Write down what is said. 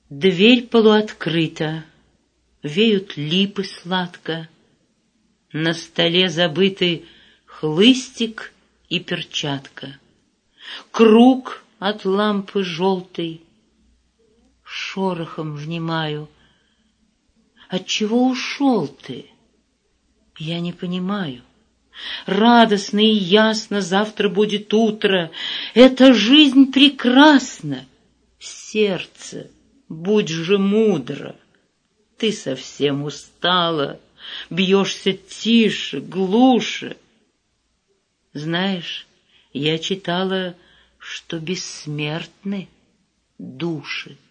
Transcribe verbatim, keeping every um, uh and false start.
Дверь полуоткрыта, веют липы сладко, на столе забыты хлыстик и перчатка, круг от лампы желтой. Шорохом внимаю. Отчего ушел ты? Я не понимаю. Радостно и ясно завтра будет утро. Эта жизнь прекрасна. Сердце, будь же мудро. Ты совсем устала, бьешься тише, глуше. Знаешь, я читала, что бессмертны души.